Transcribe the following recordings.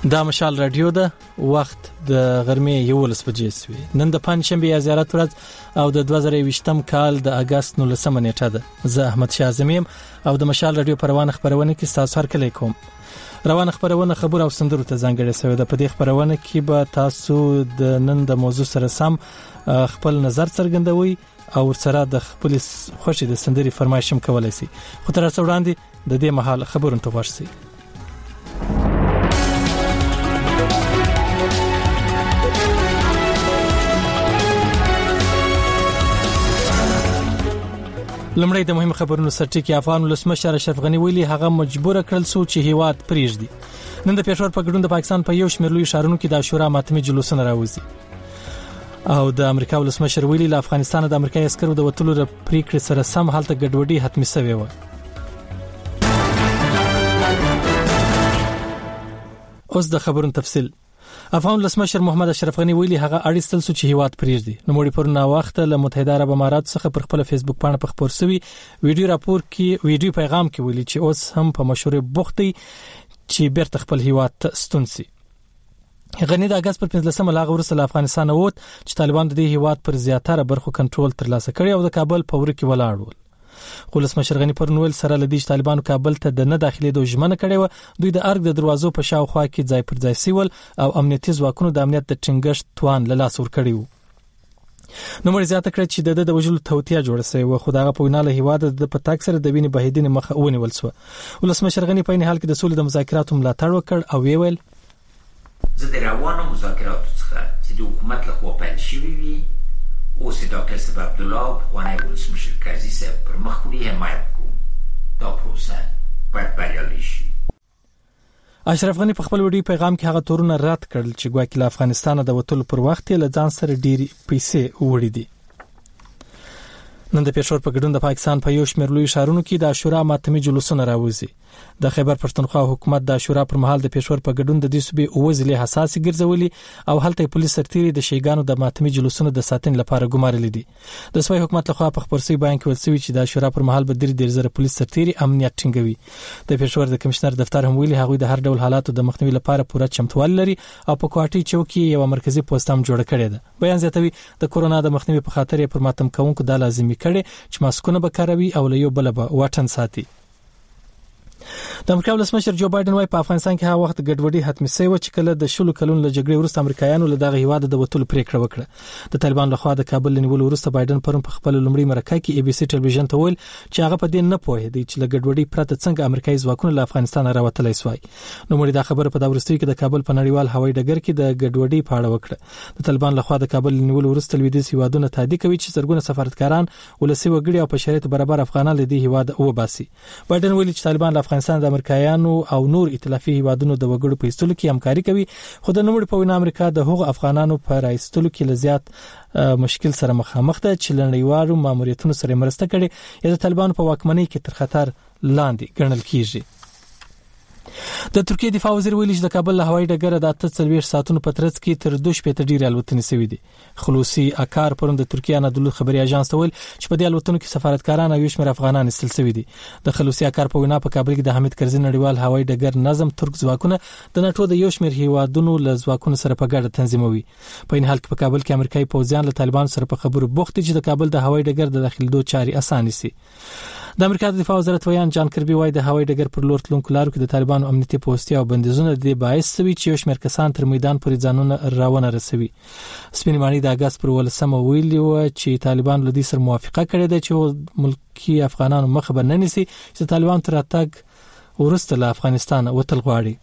دا مشال رادیو ده وخت د غرمې 11 بجې سوي. نن د پنځشنبه یا زیارت ورځ او د 2020م کال د اگست 19 نیټه ده. زه احمد شاه زمیم او د مشال رادیو پروانه خبرونه کې تاسو هر کله کوم. روانه خبرونه خبر او سندرو ته ځانګړې شوې ده. په دې خبرونه کې به تاسو د نن د موضوع سره سم خپل نظر څرګندوي او سره د خپل خوشي د سندري فرمایشم کولای شي. خو تر څو وړاندې د دې مهال خبرونه ته ورسئ. لمړی د مهم خبرونو سرټکی افغان ولسمشر اشرف غنی ویلي هغه مجبور کړل سو چې هیواد پریږدي. نن د پېښور په ګډون د پاکستان په یو شمېر لوی ښارونو کې د عاشورا ماتمي جلوسونه راوځي. او د امریکا ولسمشر ویلي له افغانستان د امریکایي عسکرو د وټولو پریکړې سره سم حالت ګډوډي حتمي شوی و. اوس د خبرونو تفصیل. افغان ولسمشر محمد اشرف غنی ویلي هغه اړیستل سو چې هیواد پریږدي. نو مړي پرونه وخت له متحده عرب امارات څخه پر خپل فیسبوک باندې په خبر سوي ویډیو پیغام کې ویلي چې اوس هم په مشهور بوختي چې بیرته خپل هیواد ته ستون سي. غنی د اگست پر 15 لاغه ورسره افغانستان ووت چې طالبان د دې هیواد پر زیاتره برخو کنټرول ترلاسه کړي او د کابل په ور کې ولاړ. ولسمشر غنی پر نوول سره لدی چې طالبانو کابل ته د نه داخلي د ژمنه کړي و. دوی د ارګ د دروازو په شاوخوا کې ځای پر ځای سیول او امنیتي ځواکونو د امنیت د ټینګښت توان له لاس ور کړی و. نو مر زیاته کړ چې د وجلو توتیا جوړ شوی و. خدای په ویناله هیواد د پټاک سره د ویني بهیدنې مخه ونیول شو. ولسمشر غنی په نه حال کې د سولې د مذاکراتو ملاتړ وکړ او ویل زه د روانو مذاکراتو څخه چې د حکومت له خوا پیل شوي وي اوس د ډاکټر صاحب عبدالله پخوانی ولسمشر قاضي صاحب پر مخ وړي حمایت کوو. دا پروسه باید بریالۍ شي. اشرف غنی په خپل ویډیو پیغام کې هغه تورونه رد کړل چې ګواکې له افغانستان د وټولو پر وخت له ځان سره ډېری پیسې وړي دي. نن د پېښور په ګډون د پاکستان په یو شمېر لوی ښارونو کې د عاشورا ماتمي جلوسونه راوځي. د خیبر پښتونخوا حکومت د عاشورا پر مهال د پېښور په ګډون د دې صوبې اوزلې حساسي ګرځولي او هلته پولیس سرتيري د شیګانو د ماتمي جلوسونو د ساتنې لپاره ګمارل دي. د صوبې حکومت لخوا په خبرسي بیان کې ویل شوی چې د عاشورا پر مهال به ډېر زره پولیس سرتيري امنیت ټینګوي. د پېښور د کمشنر دفتر هم ویلي هغوی د هر ډول حالاتو د مخنیوي لپاره پوره چمتووالی لري او په کوټي چوکي یو مرکزی پوسټ هم جوړ کړی دی. بیان زیاتوي د کورونا د مخنیوي په خاطر پر ماتم کوونکو د لازمي کړي چې ماسکونه به کاروي او له یو بل به واټن ساتي. د امریکا ولسمشر جو بایدن وايي په افغانستان کې هغه وخت ګډوډي حتمي شوی و چې کله د شلو کلونو له جګړې وروسته امریکایانو له دغه هیواد د وټولو پریکړه وکړه. د طالبان لخوا د کابل نیول وروسته بایدن پرون په خپل لومړي مرکه کې ای بي سي ټلویزیون ته ویل چې هغه په دې نه پوهیدي چې له ګډوډي پرته څنګه امریکایي ځواکونه له افغانستان راوتلای شوی. نو مړي دا خبره په داورستوي کې د کابل په نړیوال هوایي ډګر کې د ګډوډي په اړه وکړه. د طالبان لخوا د کابل نیول وروسته لویدیځ هیوادونه تهدید کوي چې زرګونه سفارتکاران ولسی وګړي او په شرایط برابر افغانان له دې هیواد وباسي. بایدن ویلي چې طالبان له افغانستان د امریکایانو او نور ائتلافي هیوادونو د وګړو په ایستلو کې همکاري کوي. خو د نوموړي په وینا امریکا د هغو افغانانو په راایستلو کې لزیات مشکل سره مخامخ ده چې لنډیوالو ماموریتونو سره مرسته کړي یا د طالبانو په واکمنۍ کې تر خطر لاندې ګڼل کیږي. د ترکیه دفاع وزیر ویلي چې د کابل له هوایي ډګر د 48 ساعتونو په ترڅ کې تر 2 شپې ډېرې الوتنې شوې دي. خلوصي اکار پرون د ترکیه انادولو خبري اژانس ته ویل چې په دې الوتنو کې سفارتکاران او یو شمېر افغانان استل شوي دي. د خلوصي اکار په وینا په کابل کې د حمید کرزي نړیوال هوایي ډګر نظم ترک ځواکونه د ناتو د یو شمېر هیوادونو له ځواکونو سره په ګډه تنظیموي. په این حال کې په کابل کې امریکایي پوځیان له طالبان سره په خبرو بوخت دي چې د کابل د هوایي ډګر د داخليدو چاري اسانه شي. د امریکا د دفاع وزارت ویان جان کربي وايي د هوایي ډګر پر لور تلونکو لارو کې د طالبانو امنیتي پوسټي او بندیزونه د باعث شوي چې یو شمېر کسان تر میدان پورې ځانونه راونه رسوي. سپین مانی د اگست پر ولسمه ویلي و چې طالبان له دې سره موافقه کړې ده چې ملکی افغانانو مخه به نه نیسي چې طالبان تر اتګ ورسته له افغانستان وتل غواړي.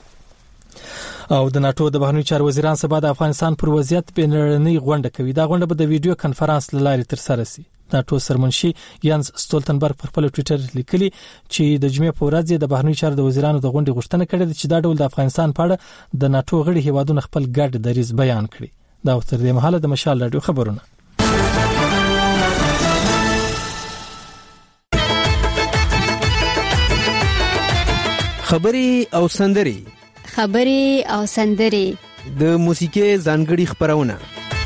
او د ناتو د بهرنیو چارو وزیران سبا د افغانستان پر وضعیت بین‌المللي غونډه کوي. دا غونډه به د ویډیو کانفرنس لارې تر سره شي. ناتو سرمنشي یانز سټولتنبرګ پر خپل ټوئیټر لیکلي چې د جمعې په ورځ د بهرنیو چارو د وزیرانو د غونډې غوښتنه کړې ده چې دا ډول د افغانستان په اړه د ناتو غړي هیوادونو خپل ګډ دریځ بیان کړي. دا تر دې مهاله د مشال رادیو خبرونه. خبري او سندري د موسیقي ځانګړي خبرونه.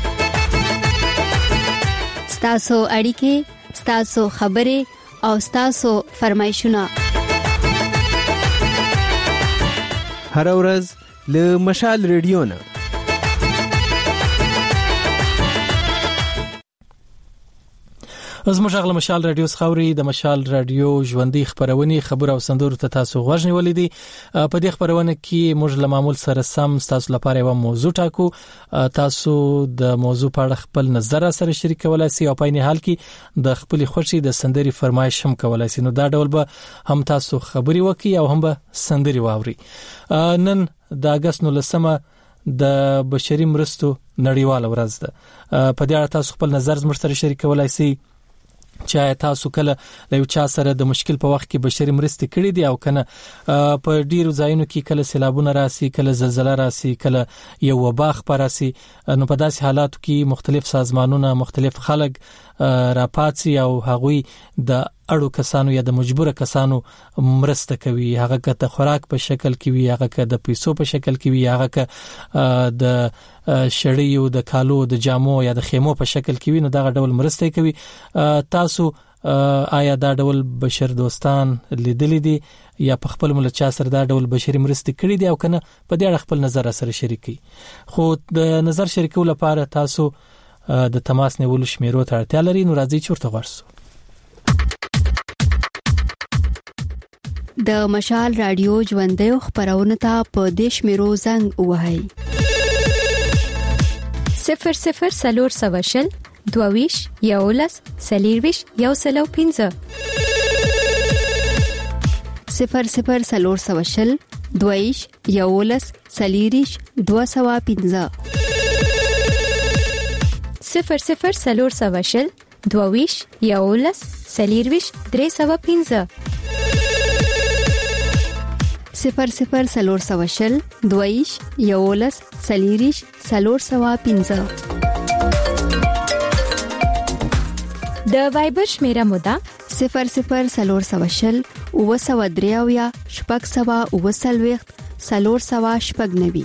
ستاسو اړیکې, ستاسو خبرې او ستاسو فرمایشونه هر ورځ له مشال ریډیو نه. زموږ غل مشال رادیو خوري د مشال رادیو ژوندۍ خبرونه خبر او سندور ته تاسو غوښنی ولیدي. په دې خبرونه کې موږ له معمول سره سم تاسو لپاره یو موضوع ټاکو. تاسو د موضوع په اړه خپل نظر سره شریکولای شئ او په نه حال کې د خپل خوښي د سندري فرمایش هم کولای شئ. نو دا ډول به هم تاسو خبري وکي او هم به سندري واوري. نن د اگست 19 د بشري مرستو نړیواله ورځ ده. په دې اړه تاسو خپل نظر زموږ سره شریکولای شئ. چې تاسو کله له یو چا سره د مشکل په وخت کې بشري مرستې کړې دي او کنه په ډیرو ځایونو کې کله سیلابونه راسي، کله زلزلہ راسي، کله یو وبا خبر راسي. نو په داسې حالاتو کې مختلف سازمانونه، مختلف خلک راپاتسي او هغوی د اړو کسانو یا د مجبور کسانو مرسته کوي. هغه که د خوراک په شکل کې وي، هغه که د پیسو په شکل کې وي، هغه که د شړیو د کالو د جامو یا د خیمو په شکل کې وي. نو دا ډول مرسته کوي. تاسو آیا دا ډول بشر دوستان لیدلې دي یا په خپل ملچا سره دا ډول بشري مرستې کړې دي او کنه په دې اړه خپل نظر سره شریکي؟ خو د نظر شریکولو لپاره تاسو د تماس نیولو شمیرو ته اړتیا لري. نو راځي چې ورته ورسو. د مشال رادیو ژوندۍ خبرونه ته په دیش میرو زنګ وهاي 00 سلور سواشل دوویش یولس سلیرویش یوسلو 15 00 سلور سواشل دوویش یولس سلیریش 215 00 سلور سواشل دوویش یولس سلیرویش 315 00 سلور سواشل دویش یولس سلیریش سلور سوا 15 د وایبر شمیره مودا 00 سلور سواشل او سوا دریاویا شپږ سوا او سلويخت سلور سوا شپږ نوي.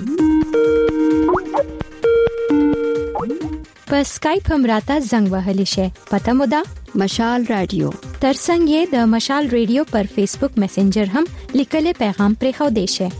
په اسکایپ هم راته زنګ وهلی شي. پته مودا مشال رادیو. ترڅنګ یې د مشال رادیو پر فیسبوک میسنجر هم لیکل پیغام پرې خو دی شي.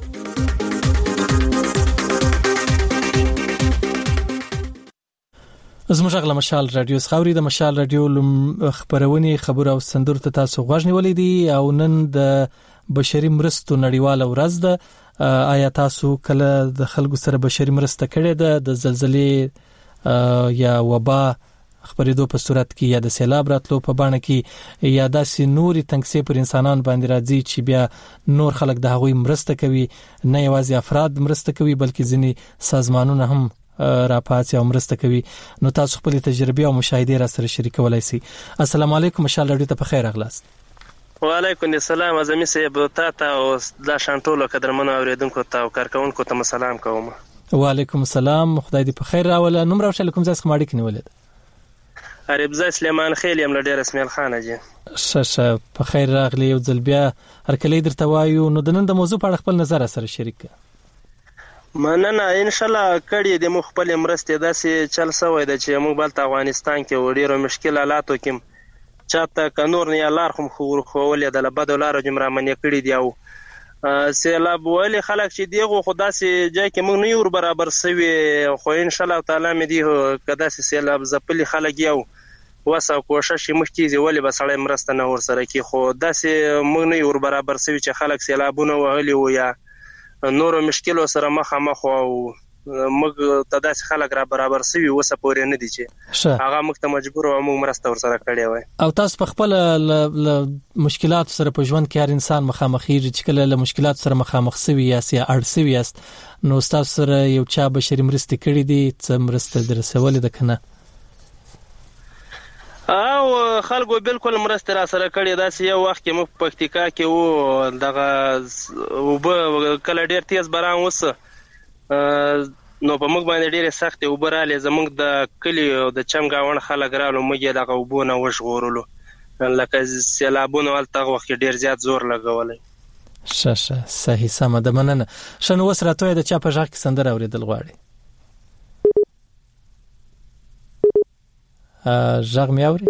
زموږ غل مشال رادیو خوري د مشال رادیو خبرونه خبر او سندور ته تاسو غوښنی ولیدي. او نن د بشري مرستو نړیواله ورځ ده. آیا تاسو کله د خلکو سره بشري مرسته کړې ده د زلزلې یا وبا خبرېدو په صورت کې یا د سیلاب راتلو په بڼه کې یا داسې نوري تنګسي پر انسانان باندې راځي چې بیا نور خلک د هغوی مرسته کوي؟ نه یوازې افراد مرسته کوي بلکې ځینې سازمانونه هم راپاتې او مرسته کوي. نو تاسو خپل تجربه او مشاهده را سره شریکولای شئ. السلام علیکم، مشال رادیو ته په خیر اغلاست. وعلیکم السلام. ازمي صاحب ته او د شانټولو قدرمنو اوریدونکو ته او کارکونکو ته سلام کوم. وعلیکم السلام، خدای دې په خیر راوله. نوم راوښل کوم ځای څخه ماړی کې نیولې ده؟ عربزه سلیمان خیل یم لډیر اسماعیل خان جی. شه په خیر راغلی. یو ځل بیا هرکلی درته وایو. نو د نن د موضوع په اړه خپل نظر سره شریک کړه. مننه. ان شاء الله کړي د مخ خپل مرستې داسې چل سوی د چې موږ بل افغانستان کې ډیرو مشکل حالاتو کې چاته کنور نه لار خو ولې د لبد لار جمره منې کړي دی. او سیلاب ولی خلک چې دیغه خدا سي ځای کې موږ نه یو برابر سوي. خو ان شاء الله تعالی مې دی کدا سي سیلاب زپلی خلک یو وسه کوشش مخکې ولی بسړی مرسته نه ور سره کی. خو داسې موږ نه یو برابر سوي چې خلک سیلابونه وهلي و یا نور مشکل سره مخامخ او موږ تداسې خلک را برابر سوي وسه پورې نه دي چې هغه موږ ته مجبور او موږ مرسته ور سره کړی وای. او تاسو په خپل مشکلات سره په ژوند کې هر انسان مخامخېږي چې کله له مشکلات سره مخامخ سوي یا اړ سوي است. نو تاسو سره یو چا بشري مرستې کړې دي څه مرسته درسولې ده کنه؟ او خلکو بالکل مرسته را سره کړی. داسې یو وخت کې موږ په پکتیکا کې وو دغه وب کله ډیر تیز باران وسه نو په موږ باندې ډیره سخت وبراله. زموږ د کلی او د چمګاون خلک رالو موږ دغه وبونه وشغورلو لکه سیلابونه ولته وخت ډیر زیات زور لګولای. شه صحیح سم ده. مننه. شنو وسراتوي د چا په ځخ کې سندره اوریدل غواړي؟ ژغ مې اوري؟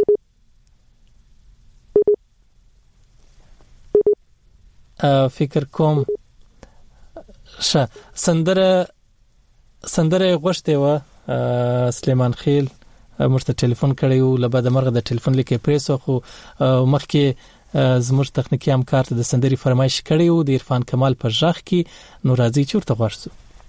فکر کوم سندره غوښته و سلیمان خیل مرته ټلیفون کړیو لبا د مرغه د ټلیفون لیکه پریسو خو مخکې زموږ تخنیکی همکار ته د سندري فرمایش کړیو د عرفان کمال پر ژغ کې نو راځي چورته غوښتو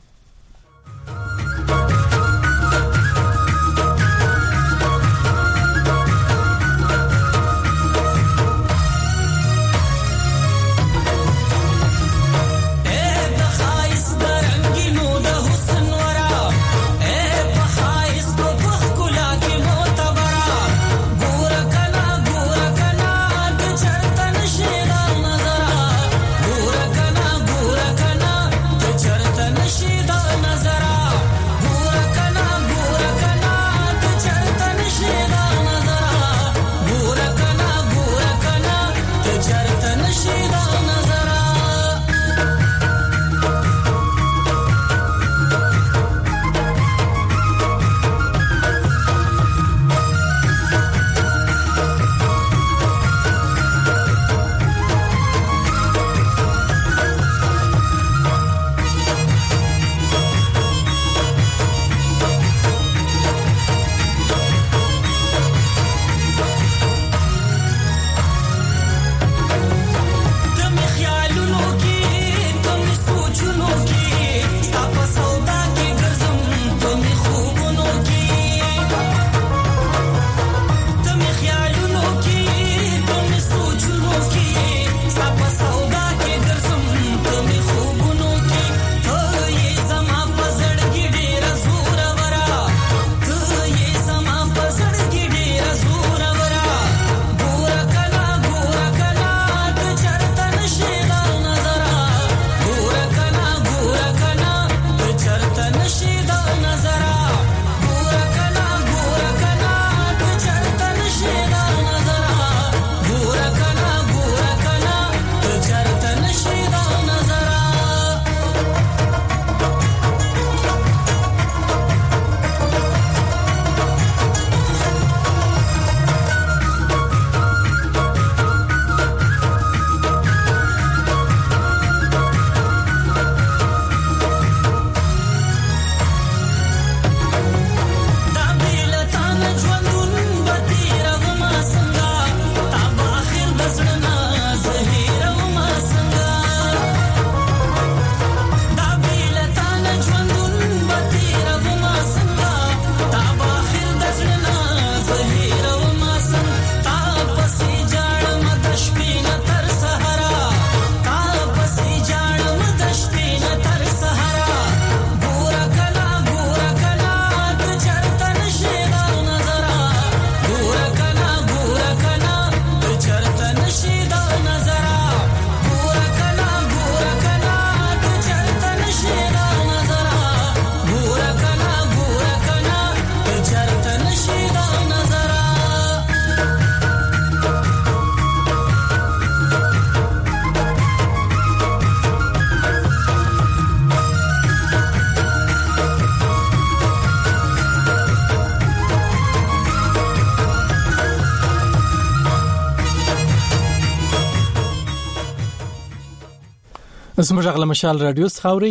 زموږ غل مشال رادیو څخاوري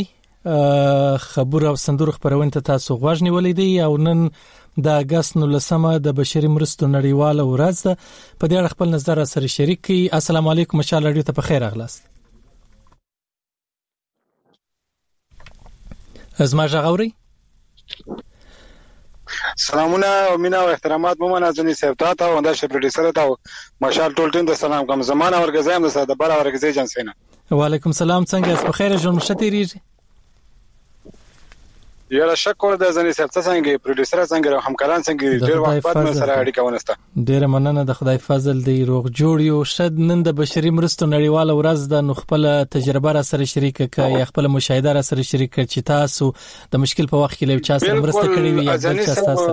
خبر او سندور خبرونه ته تاسو غوښ نیولې دي او نن د اگست 19 د بشري مرستو نړیواله ورځ ده په دې اړه خپل نظر سره شریک کړئ. السلام علیکم مشال رادیو ته په خیر اغلاست. زما غاوري سلامونه او مینا او احترامات مو منځنی سیفتا ته او د پروډوسر ته مشال ټول ټیم د سلام کوم زمانه ورګزایم د ساده بل ورګزې جنسینه. وعلیکم السلام څنګه په خیر ژوند مشتریږي؟ یاره شکر د ځنی سیفتا څنګه پروډوسر څنګه همکاران څنګه ډیر وخت بعد مې سره اړیکه ونسته. ډیر مننه د خدای فضل دی روغ جوړ یو شد نن د بشري مرستو نړیواله ورځ د خپل تجربه را سره شریک کړئ یا خپل مشاهده را سره شریک کړئ چې تاسو د مشکل په وخت کې له چا سره مرسته کړې وي یا بل چا تاسو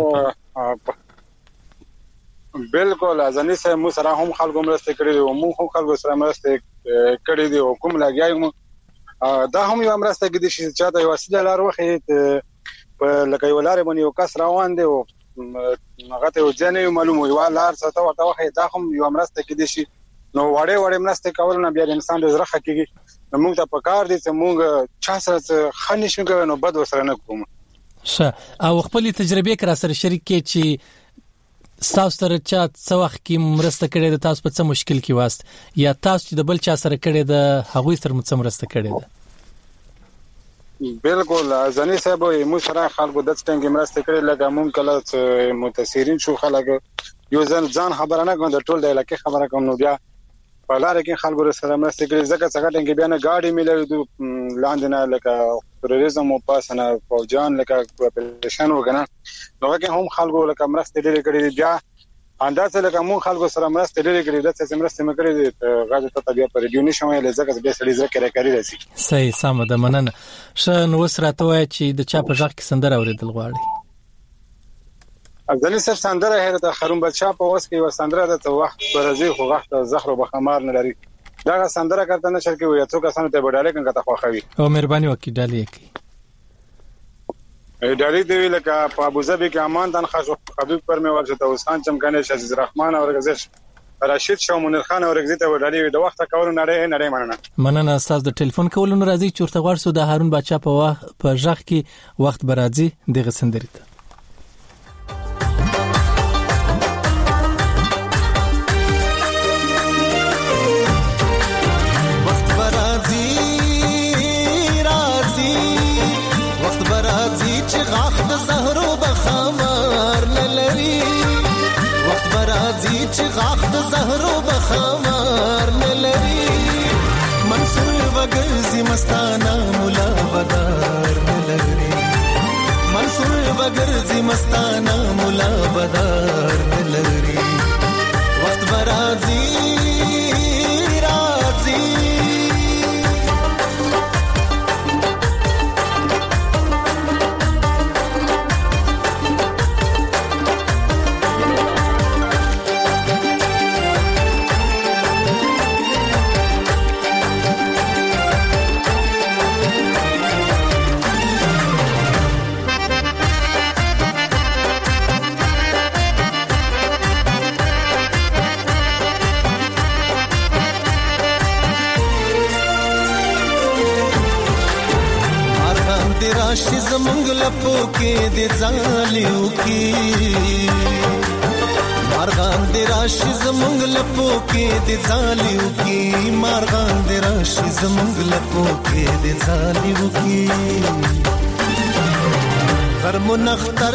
بالکل ازنی سره مو سره هم خلکو مرسته کړې او مو هم خلکو سره مرسته کړې دي او کوم لګیایم دا هم یو مرسته کې دي چې چاته یو وسیله لار وخت په لکه یو لار باندې یو کس روان دی او هغه ته ځنه معلومه یو لار څه ته وخت دا هم یو مرسته کې دي چې نو وړه مرسته کول نه بیا انسان د زړه حقيقي موږ ته پکار دي چې موږ چا سره خني شو کوي نو بد وسره نه کوم. او خپل تجربه کرا سره شریک کې چې تاسو سره چا څو وخت کې مرسته کړې ده، تاسو په څه مشکل کې واست یا تاسو د بل چا سره کړې ده هغه سره مرسته کړې ده؟ بالکل ځنی صاحب موږ سره خلکو د څنګه مرسته کړې لکه موږ کله متاثرین شو خلک یو ځان خبره نه کوم د ټول د علاقې خبره کوم نو بیا په لار کې خلکو سره مرسته کړې ځکه څنګه ټنګ بیا نه گاډي ملي لاندې نه لکه تروریزم او پاسنه فوجان لکه پریشان وګنه نو هغه هم خلکو لکه مرسته ډېر کړې بیا اندازه لکه مون خلکو سره مرسته ډېر کړې د څه مرسته مکړې غاړه ته بیا پر ریډیو نشم ویل ځکه به سړي ذکر کوي راسي. صحیح سم ده مننه. شن وسره ته وای چې د چا په ځخ کې سندره اوریدل غواړي؟ ځنی صاحب سندره هره د خروم بچا په وس کې و سندره د وخت برازي خو وخت زهر وبخمار نه لري دا سندره کړه نه شر کې وي څو کسانو ته بداله کنه ته خوخوي او مهرباني وکړئ ډالې کی ډالې دی لکه په ابوظبي کې امان دان خاص حبيب پر مې ورته اوسان چمکنه عزیز الرحمن او رغزش راشد شاه منیر خان او رغزي ته ډالې د وخت کول نړۍ مننه استاد د ټلیفون کولونو راځي چورته غوړسو د هارون بچا په ځخ کې وخت برازي دغه سندري ته چې غاخ د زهرو بخمار نه لري منصور وګرځي مستانه مولا بدار نه لري منصور وګرځي مستانه مولا بدار نه لري وخت برازي راځي راشي زمونږ لپو کې د ځالیو کې مارغان د راشي زمونږ لپو کې د ځالیو کې مارغان د راشي زمونږ لپو کې د ځالیو کې غرمو نختر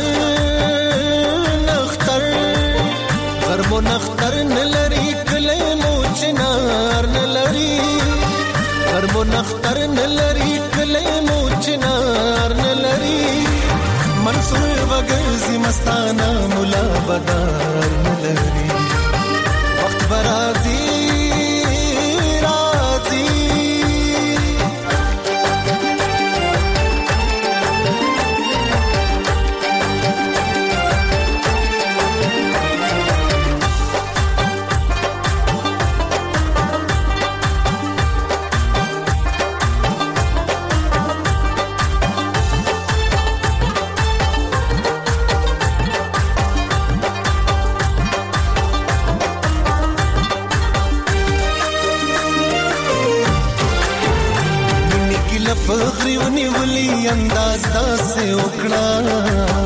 غرمو نختر نلري کله مو چنار نلري غرمو نختر نلري کله مو چنار نلري منصور وګرځي مستانه مولا بدار نلري وخت برازي پغریونی ولی انداز داسه وکړه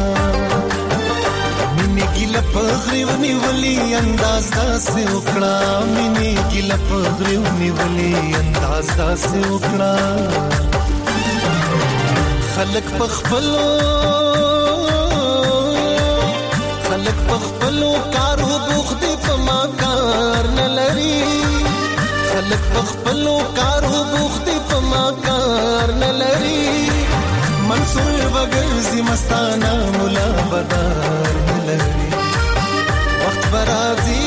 مینه ګل پغریونی ولی انداز داسه وکړه مینه ګل پغریونی ولی انداز داسه وکړه خلق پخپلو کارو بوخت په ما کار نه لري خلق پخپلو کارو بوخت په ما کار نه لري منصور وګرځي مستانه مولا بدار نه لري وخت برازي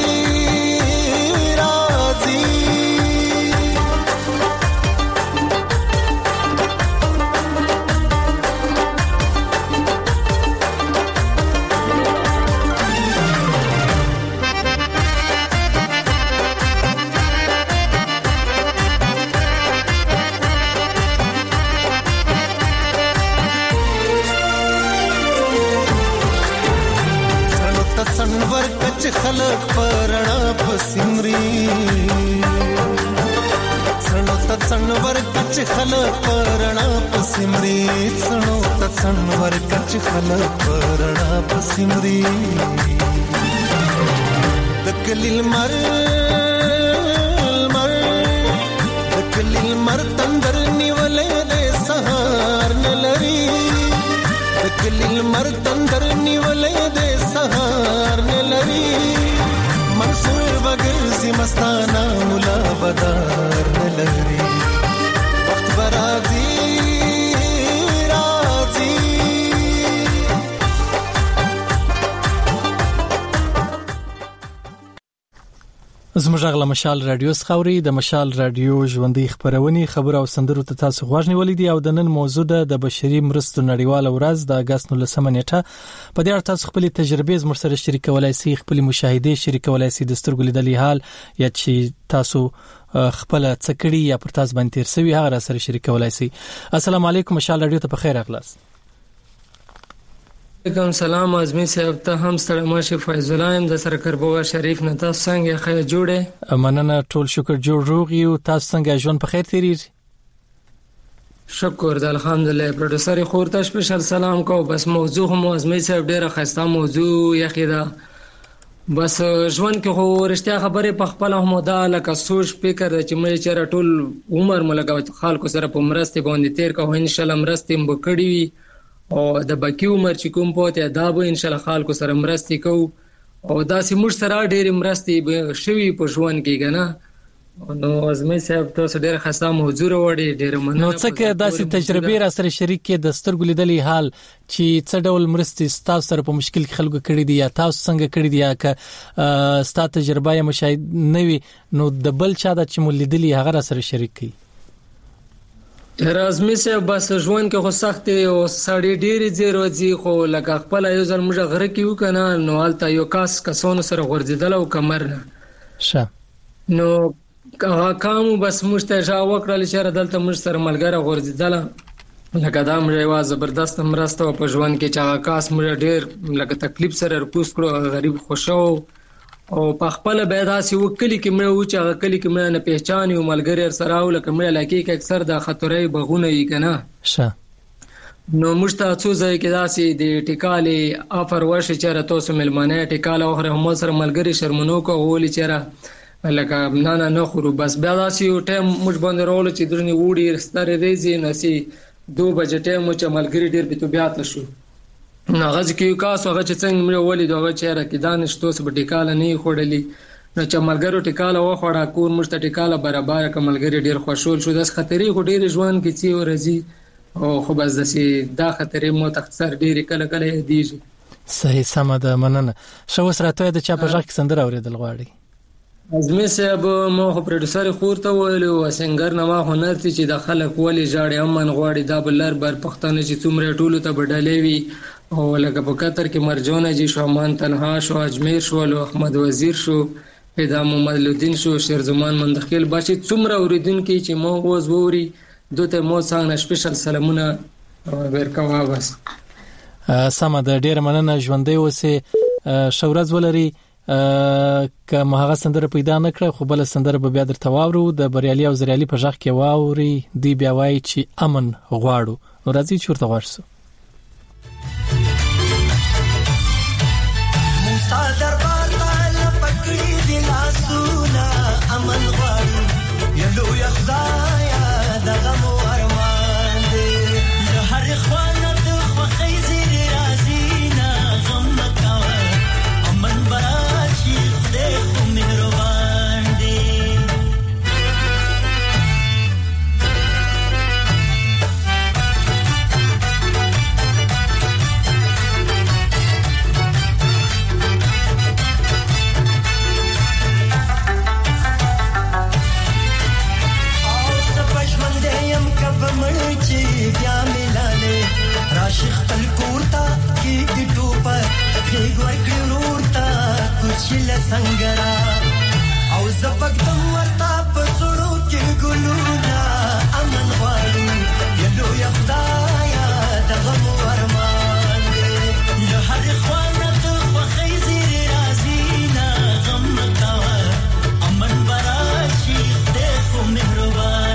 سنور کچ خلق پرنا پسمري څنو ته څنور کچ خلک پرنا پسمري څنو ته څنور کچ خلک پرنا پسمري دکلیل مر تندر نیولې دې سهار نلري دکلیل مر تندر نیولې دې سهار نلري منصور بغیر زی مستانه مولا بدار نلري وخت برازي زموږ غلا مشال رادیو سخوري د مشال رادیو ژوندۍ خبرونه خبر او سندرو ته تاسو غواړئ ولې او د نن موضوع د بشري مرستو نړیواله ورځ د اگست 19 نیټه په دې اړه تاسو خپل تجربې زموږ سره شریکولای شئ خپل مشاهده شریکولای شئ د سترګو لیدلې حال یا چې تاسو خپل څکړی یا پر تاسو باندې تیر سوي هغه سره شریکولای شئ. السلام علیکم مشال رادیو ته په خیر اخلاص. علیکم سلام ازمی صاحب ته هم ستړي ماشه فیض الله د سره کربوغا شریف نه تاسو څنګه خیر جوړه مننه ټول شکر جوړ روغ یو تاسو څنګه ژوند په خیر تیریږي شکر د الحمدلله پروډوسر خورته سپیشل سلام کو بس موضوع هم ازمی صاحب ډیره خسته موضوع یخیدا بس ژوند کې خو رښتیا خبره په خپل همدا لکه سوچ فکر چې مې چیرې ټول عمر ملګاو خلکو سره په مرسته باندې تیر کوو ان شاء الله مرسته مو کړی وي او د باقي عمر چې کوم پوهه دا به ان شاء الله خلکو سره مرستې کوو او دا سیمور سره ډېر مرستې شوي په ژوند کې کنه نو ازمه صاحب تاسو ډېر خاصه موضوع وړي ډېر مننه نو څنګه داسې تجربه را سره شریک کې د سترګو لیدلې حال چې څه ډول مرستې تاسو سره په مشکل کې خلکو کړی دي یا تاسو څنګه کړی دي یا که ستاسو تجربه یې مشاهد نه وي نو د بل چا د چې مول لیدلې هغه را سره شریک کړي رازمی صاحب بس ژوند کې خو سخت او سړی ډېری زیروځي خو لکه خپل یو ځل موږ غره کې وکنه نو حالت یو کسونو سره غورځیدل او کمر نه شه نو کام بس مشتجا وکړل چې دلته موږ سره ملګری غورځیدل لکه دا موږ یو زبردست مرسته په ژوند کې چې کاس موږ ډېر لکه تکلیف سره رپوس کړو غریب خوشو او په خپل بیداسي وکړي کې مې و چې کلی کې مې نه پہچان یو ملګری سره او لکه مې لکه کې اکثر د خطرې بغونه یې کنه شه نو مشته څو ځای کې داسي د ټیکالي افر ورشي چې تاسو ملمانه ټیکاله او هم سره ملګری شرمنو کو ولې چې لکه نه خورو بس بیداسي یو ټیم مج باندې رول چې درنی وړي ستاره ریزي نسی 2 بجې ټیم چې ملګری ډیر په طبيعت شو ناغز کې کاس هغه چې څنګه مې ولې دغه چیرې کې دانشتو سب ټیکاله نه خړلې نو چې ملګرو ټیکاله وخوړه کور مشت ټیکاله برابر کملګری ډیر خوشحال شو داس خطرې خو ډیر ژوند کې څي ورزي او خو بس دسي دا خطرې مو تختصر ډیر کله کله دیږي صحیح سم ده مننه شو سره ته د چا په ځخ سندره اوریدل غواړي ازمه صاحب مو خو پروډوسر خورته ویل او سنگر نما هنر چې د خلک ولې جاړي امن غواړي دا بلر بر پښتنه چې څومره ټولو ته بدلې وي او لکه په قطر کې مرجونه جی شو امان تنها شو اجمیر شو احمد وزیر شو پیدا محمد لودین شو شیرزمان مندخیل باشي څومره اوریدونکو چې مو وز ووري دوته مو څنګه سپیشل سلامونه ورکوا بس سم ده ډیر مننه ژوندۍ اوسه شورز ولري که مهغه سندره پیدا نکړه خو بل سندره به بیا درته واورو د بریالي او زریالي په ځخ کې واوري دی بیا وایي چې امن غواړو نو راځي چورته ورسو دربار تل پکړی دی لاسونه امن غواړو یلو یخدایا دغه مو ارمان دی هر خوانه د خوخی زیر رازینا غم مکوا امن براشي خدای خو مهربان دی بیا ملاله راشخ تل کوړتا کې ګټو پر کې ورکړ ورتا کوچل څنګهرا او زبګدم ورتا پسړو کې ګلونا امن غواړو یلو یخدایا دغه ورمان دې هر خوانه د خوخی زیر رازینا غم تا امن براشي دې خو مهربان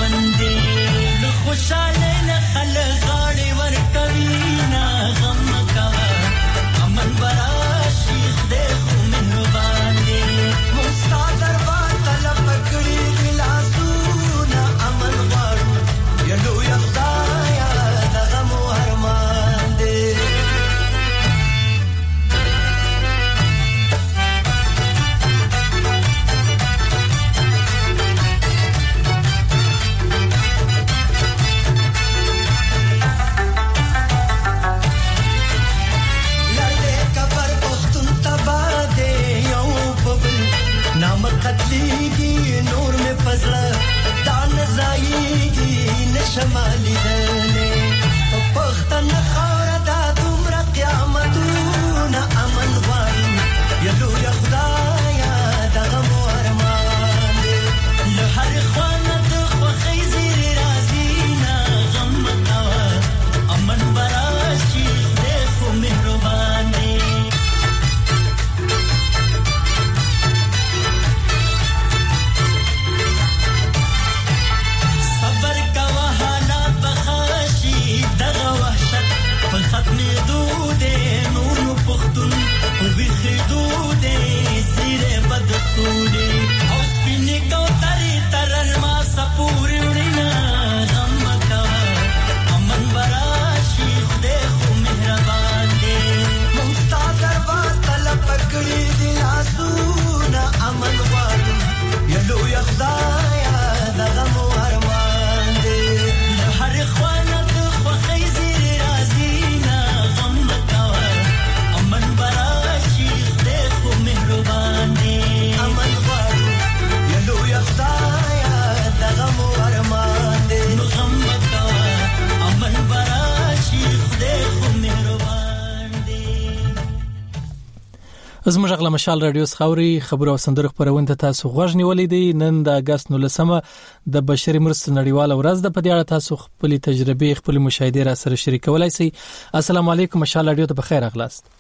زموږ غلا مشال رادیو خاوري خبر او سندره خبرونه تاسو غوښ نیولې دي. نن د اگست 19 د بشري مرستو نړیواله ورځ د پدې اړه تاسو خپل تجربه خپل مشاهده را سره شریکولای شئ. السلام علیکم مشال رادیو ته بخیر اغلاست.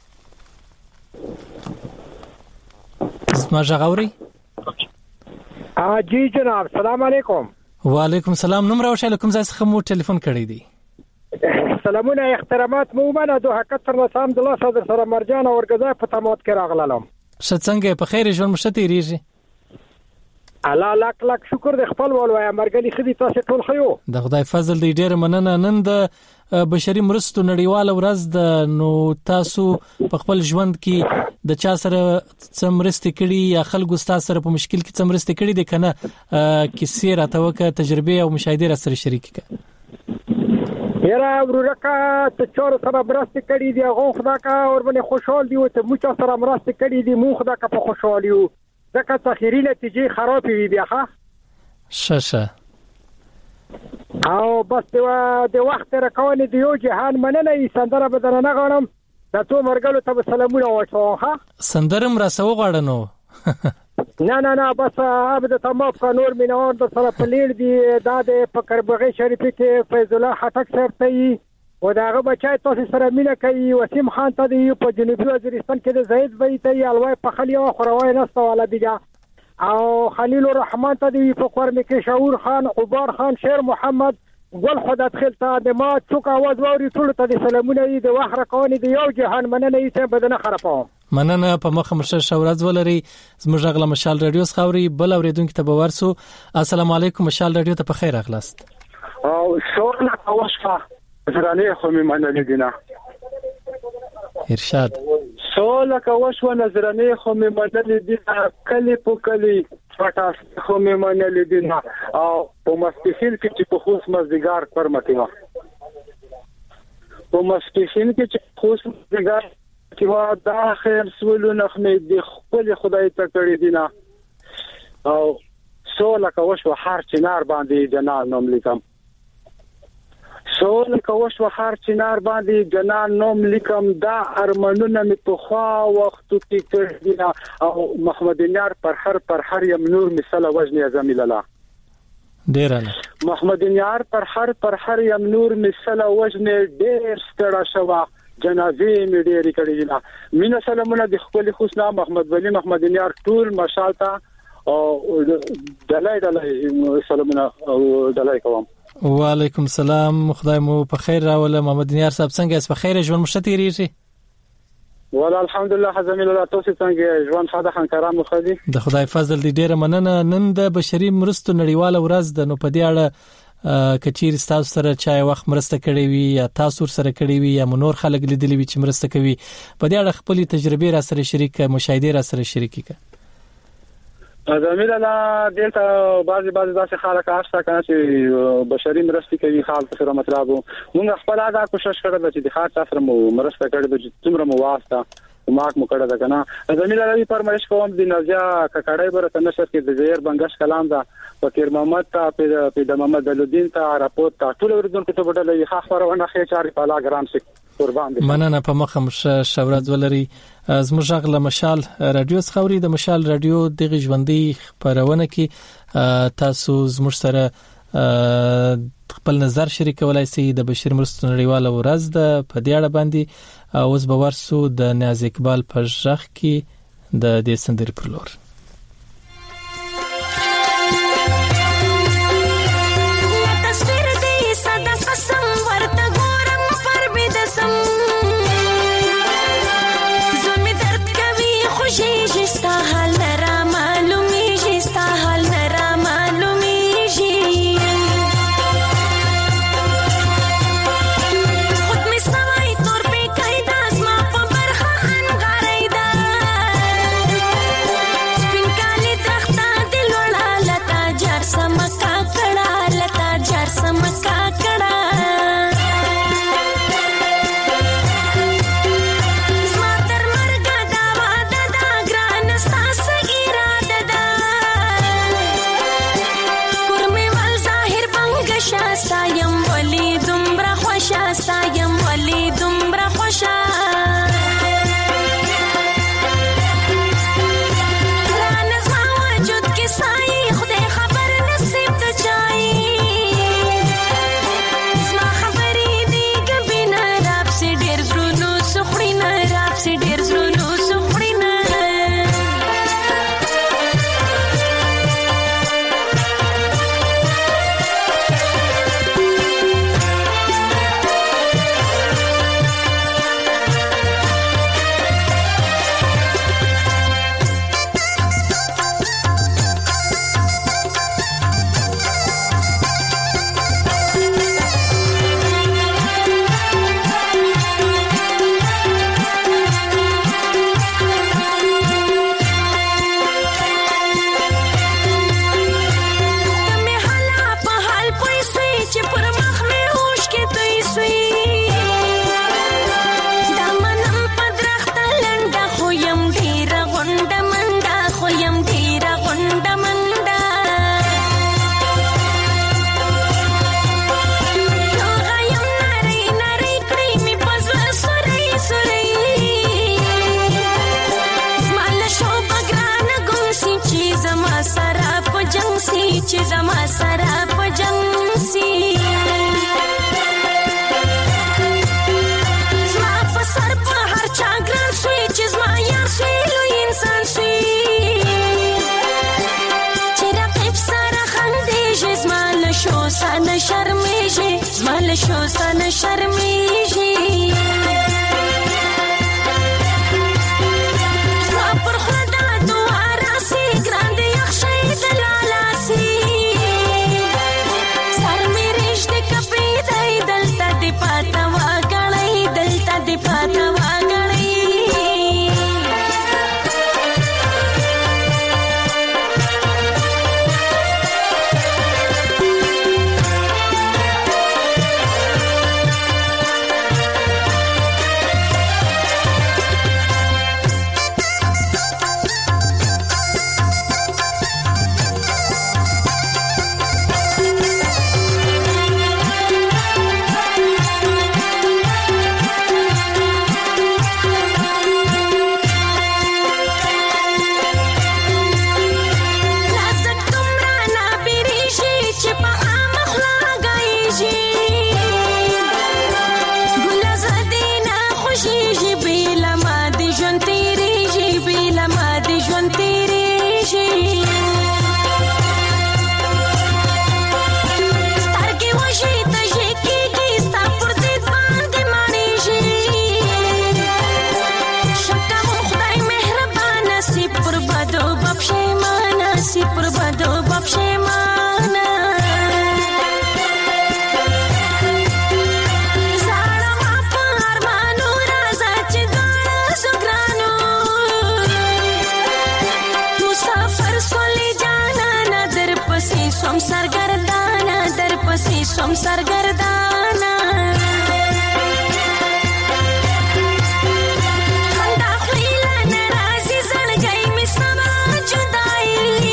زموږ غاوري جی جناب سلام علیکم. وعلیکم السلام. نوم راوښه کوم ځای څخه مو ټلیفون کړی دی؟ سلامونه احترامات مومنه 271 سلام د الله صدر سره مرجان اورګزا په تمات کې راغلم. څنګه په خیر ژوند مشته ریږي؟ الله لاک لاک شکر د خپل ولوي مرګلي خدي تاسو ټول خيو. د خدای فضل دی ډېر مننه. نن د بشري مرستو نړیواله ورځ د نو تاسو په خپل ژوند کې د چا سره څمرستې کړي یا خلکو تاسو سره په مشکل کې څمرستې کړي د کنه کیسې راتوکه تجربه او مشاهده را سره شریک کړه. یرا ورکا ته چور سره مرسته کړي دی غو خدا کا اور باندې خوشحال دی او ته موږ سره مرسته کړي دی مو خدا کا په خوشحال یو ځکه تخیری نتیجه خراب وي بیا ښه ششه او بس د وخت راکونه دی یو جهان مننه ای سندره بدرنه غنم د تو مرګلو ته سلامونه واچو ښه سندرم را سو غړنو نه بس عبد تمام قانون مینور د سره پلیر دی د فقربغه شریفی کې فیض الله خټک صاحب ته او داغه بچای تاسو سره مینه کوي وسیم خان ته دی په جنوبي وزیرستان کې د زید وی ته الوای په خلی او خوروای نسته والا دیګه او خلیل الرحمن ته دی په قرم کې شعور خان عبار خان شیر محمد ګل خدای تخیل ته د ما څوک आवाज ووري ټول ته سلامونه دی واخره کوي دی یو جهان مننه یې ته بدنه خرابوم مننه په مخه مرشه شورز ولري. زموږ غلا مشال رادیو خاوري بل اوریدونکو ته باورسو. السلام علیکم مشال رادیو ته په خیر اغلاست. او شورنا کوشفه نظرانه خو می منل دینه ارشاد سوال کوشفه نظرانه خو می منل دینه کلی په کلی پټاس خو می منل دینه او په مستفیل کې چې په خوش مزدګار پرمتیو په مستفیل کې چې خوش مزدګار چې وا دا خیر سولو نخمه دی خپل خدای ته کړی دینه او سوال کوشفه هر چنار باندې جنان نوم لیکم سوال کوشفه هر چنار باندې جنان نوم لیکم دا ارمنونه می په خوا وختو کې کړی دینه او محمد نیار پر هر یم نور مثال وجنی زمیل الله ډیراله محمد نیار پر هر یم نور مثال وجنی ډیر ستړه شوا جنازې می ډېری کړی دینه مینه سلامونه د خپل خوشنا محمد ولی محمد نیار ټول مشالتا او دلای سلامونه او دلای کوم. وعلیکم السلام، خدای مو په خیر راوله. محمد نیار صاحب څنګه اس په خیر ژوند مشتریږي؟ ولا الحمدلله حزمل الله تاسو څنګه ژوند خاطر خان کرام خدي د خدای فضل دی ډیره مننه. نن د بشري مرستو نړیواله ورځ ده، نو په دې اړه کچیر تاسو سره چا وخت مرسته کړې وي یا تاسو سره کړې وي یا نور خلک لیدلې وي چې مرسته کوي، په دې اړه خپل تجربه را سره شریک مشاهده را سره شریک کړئ. زمير الله دلته بعضي داسې خلک آشته کنه چې بشري مرستې کوي، خالق سره مطلب موږ خپل ادا کوشش کړو چې د خاص سره مرسته کړو چې څومره مو واسطه ماک مو کړه دا کنه. زمير الله فرمایش کوم د نازیا ککړای برته نشر کې د زیر بنگش کلام دا فقیر محمد ته پیدا محمد الدین ته راپورټ ته ټول ورځون کې ته بدلې ښه خبرونه ښه چاري په لا ګرام سي قربان دي. مننه په مخه شورت ولري. زموږ غل مشال رادیو خوري د مشال رادیو د ژوندۍ خبرونه کې تاسو زموږ سره خپل نظر شریکولای شئ. د بشري مرستو نړیواله ورځ ده په دې اړه باندې اوس به ورسو د نیاز اقبال په ژغ کې د دې سندرې پر لور. شم سرګردانا خندا خلیلا ناراضي زړګي می سما جدائی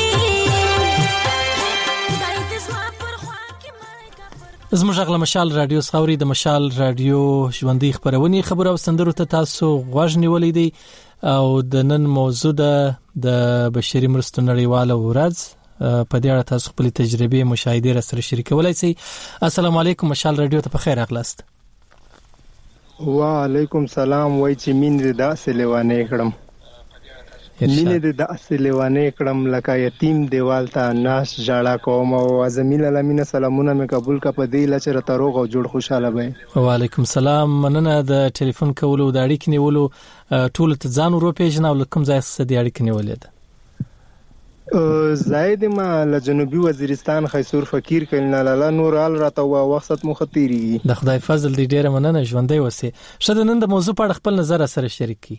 دای د زما پر خوا کې ما زموږ غل مشال رادیو څوري د مشال رادیو ژوندۍ خبرونه خبر او سندرو ته تاسو غوږ نیولې دي او د نن موضوع د بشري مرستو نړیواله ورځ په دې اړه تاسو خپل تجربه مشاهده سره شریکولای شئ. السلام علیکم مشال رادیو ته په خیر اغلاست. وعلیکم سلام. وای چې مين دې داسې لیوانې کړم مين دې داسې لیوانې کړم لکه یتیم دیوال ته ناش جاړه کوم او ازمیل لمینه سلامونه مې قبول کا په دې لچره تروغ او جوړ خوشاله وای. وعلیکم سلام. مننه د ټلیفون کولو د اړیکې نیولو ټول ته ځان ورو پیژنه او کوم ځای څخه د اړیکې نیولې ده. زاید ما له جنوبي وزیرستان خیسور فقیر کلنا لاله نور ال راته وخت مو خطيري د خدای فضل دې ډیره مننه ژوندۍ وسه. شته نن د موضوع په اړه خپل نظر سره شریک کی.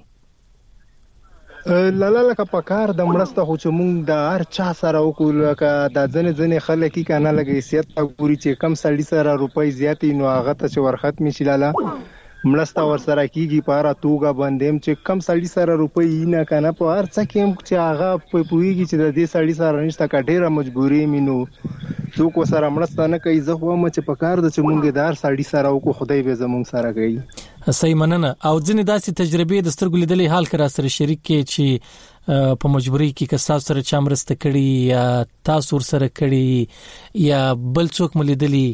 لاله لکه پکار د مرسته خو چې مونږ د هر چا سره وکول لکه د ځنې خلک کی کنه لګي سیات پوري چې کم سړی سره روپۍ زیاتې نو هغه ته چې ورخت میشي لاله مرسته ور سره کیږي په اړه توګه باندې چې کم سړی سره روپۍ نه کنه په هر څه کې چې هغه په پویږي چې د دې سړی سره نشته کډېره مجبورې مينو څوک سره مرسته نه کوي زه خو مچ په کار د چې مونږ دار سړی سره وکړو خدای به زمونږ سره کوي. صحیح مننه. او ځینې داسې تجربې د سترګو لیدلې حال کرا سره شریک کې چې په مجبورۍ کې که تاسو سره چا مرسته کړي یا تاسو سره کړي یا بل څوک ملیدلی.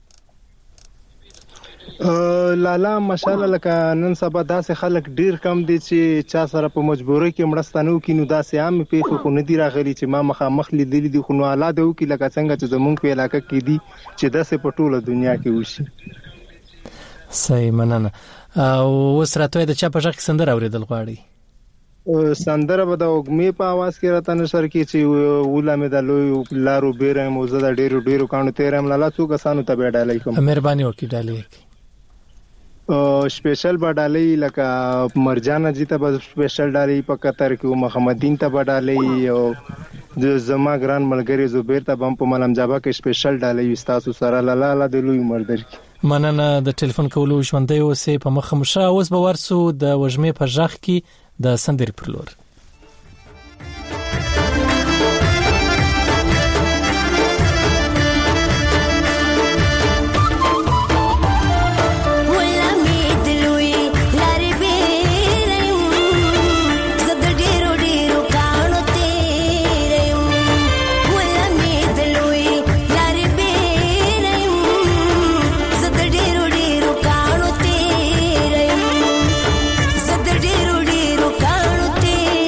لالا ماشاءالله لکه نن سبا داسې خلک ډیر کم دي چې چا سره په مجبورۍ کې مرسته نه وکړي نو داسې عام پیښې خو نه دي راغلي چې ما مخامخ لیدلې دي خو نو الاده وکړي لکه څنګه چې زمونږ په علاقې کې دي چې داسې په ټوله دنیا کې وشي. صحیح مننه. او وسرته د چا په ځخ سندر اوریدل غواړي سندره به د وګمې په आवाज کې راته نشر کې چې ولا مې د لوی لارو بیره موزه د ډیرو کانو تیرم لاله څو کسانو ته به ډالۍ کوم. مهرباني وکړئ ډالۍ سپیشل بډالۍ لکه مرجان جی ته به سپیشل ډالۍ په قطر کې محمدین ته بډالۍ او د زما ګران ملګری زبیر ته بم په ملم جابا کې سپیشل ډالۍ وستاسو سره لاله د لوی مردر کې. مننه د ټلیفون کولو ژوندۍ اوسې په مخمشه اوس به ورسو د وژمې په ځخ کې د سندرې پر لور. ډیرو کانو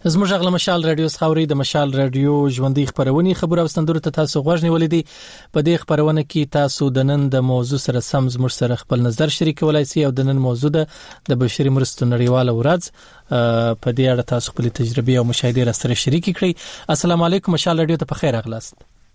زموږ غل مشال رادیو خاوري د مشال رادیو ژوندۍ خبرونه خبر او ستندور ته تاسو غوښنی ولیدي. په دې خبرونه کې تاسو د نن د موضوع سره سم زموږ سره خپل نظر شریکولای شئ او د نن موضوع د بشري مرستو نړیواله ورځ په دې اړه تاسو خپل تجربه او مشاهده سره شریک کړئ. السلام علیکم مشال رادیو ته په خیر اغلاست.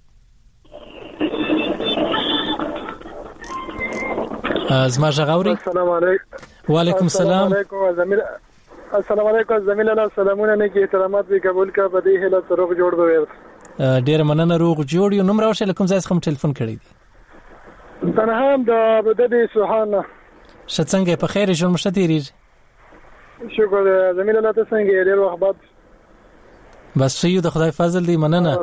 زما غاوري. السلام علیکم. وعلیکم السلام. السلام علیکم زميلنا سلامونه نه کې احترامات به قبول کا په دې هله سروغ جوړ به ډیر مننه روغ جوړ یو نمبر اوسه لکم ځای څخه ټلیفون کړی دي تنهام د بددي سبحانه شڅنګ په خیر جوړ مشته تیریږي. شکر زميلنا ته څنګه ډیر وخت بعد بس شي د خدای فضل دی مننه.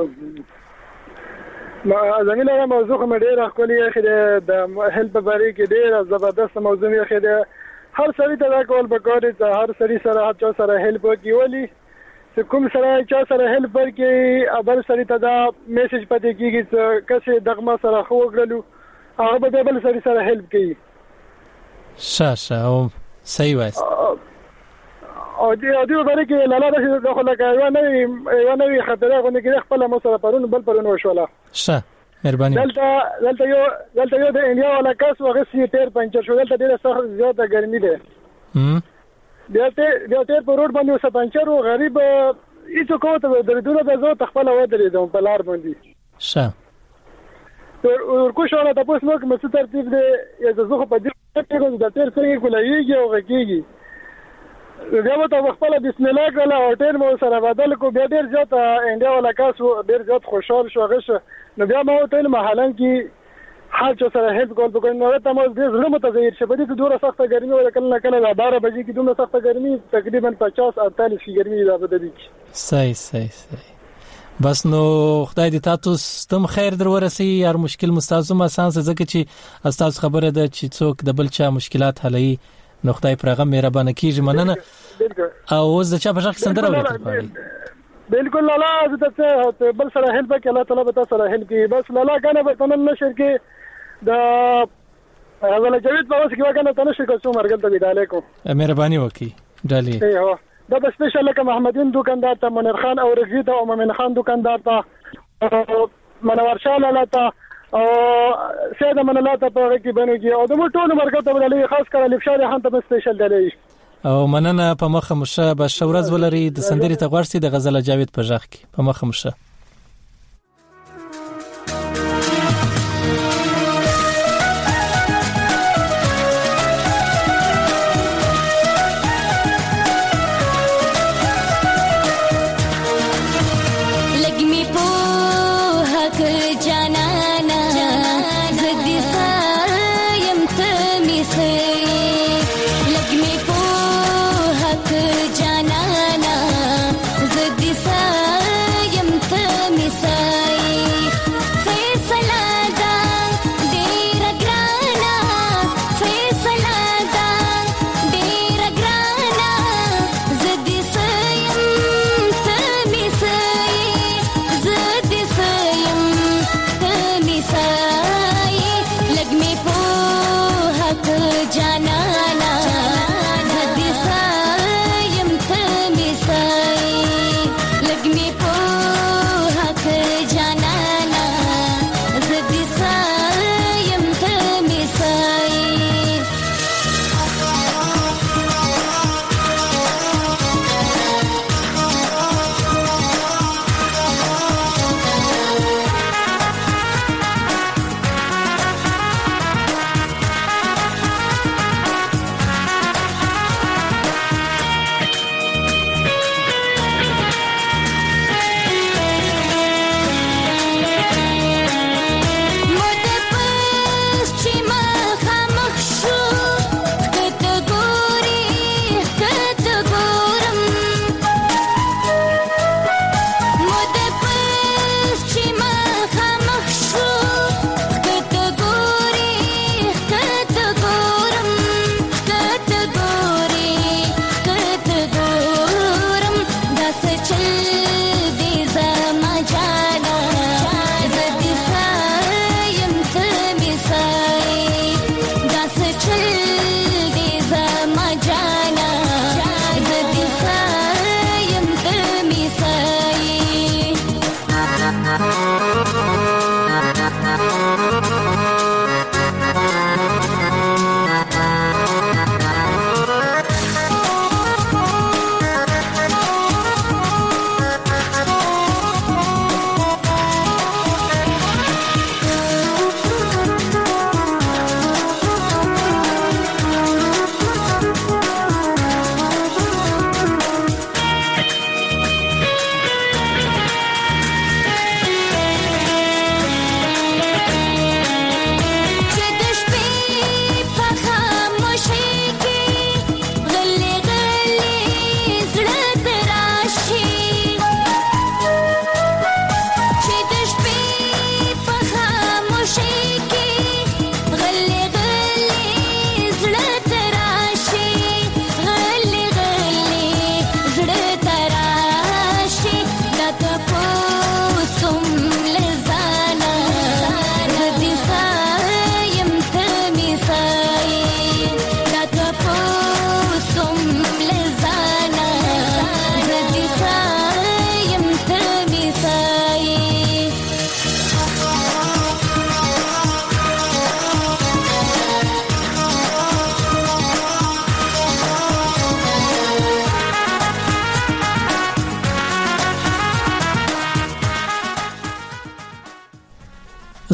ما زميلنا موضوع مې ډیر خپل یې د هلپ بری کې ډیر زبردست موضوع یې خېده. هر سړی ته دا کول پکاره ته هر سړی سره هر چا سره هیلپ وکړي چې کوم سره چا سره هیلپ وکړي ابل سړی ته دا میسج پاتې کیږي چې کسه دغه سره خو وګړلو هغه به بل سړی سره هیلپ کوي. شاشه او صحیح وایي او دې باندې کې لاله د داخله کوي یو نه خطر غوښنه کې خپل مو سره پرون بل پرون وشوله. شه مهرباني. دلته یو د انډیا ولا کس وغسی ټیر پنچر شو. دلته ډیره سخت زیاته ګرمي ده. بیا ټیر په روډ باندې وسه پنچر او غریب هیڅ کوته د دونه د زو تخپل ودرې دوم په لار باندې. شه ورکو شو نه تاسو نو کوم څه ترتیب دی یا زه خو په دې کې د ټیر څنګه کولایږي او غکیږي. بیا وته خپل بسم الله کله او ټیر مو سره بدل کو بیا ډیر زیات انډیا ولا کس ډیر زیات خوشحال شو غشه. نو بیا ما ته محلن کې حال چې سره هیڅ کول پکې نو ته مو دې زړه متغیر شه. په دې کې دوره سخته ګرمي ولا کله 12 بجې کې دومره سخته ګرمي تقریبا 50-48 کې ګرمي دا بده دي. صحیح بس نو خدای دې تاسو ستم خیر در ورسي. هر مشکل مستازم اساس ځکه چې استاد خبره ده چې څوک د بل چا مشکلات حلوي نو خدای پرغه مهربانه کیږي مننه. او زه چا په شخص سندره وکړم بالکل لالا زه بل سره هیلپ کوي الله تعالی به تاسو سره هیلپ کوي. بس لالا کنه به تنن نشر کې د غزل جوید په واسه کې وکنه تنه شي کوم مرګل ته ویداله کوم مهرباني وکي ډالي. دا د سپیشل لکه محمدین دکاندار ته منیر خان او رضی ته او مومن خان دکاندار ته منور شاه لالا ته او سید من الله ته په کې بنوږي او د ټول مرګ ته ولې خاص کر لفشار خان ته سپیشل دی. او مننه په مخه مشه به شورز ولري د سندري ته غوړسي د غزل جاوید په ژغ کې په مخه مشه. जाना ना ज़द सा यम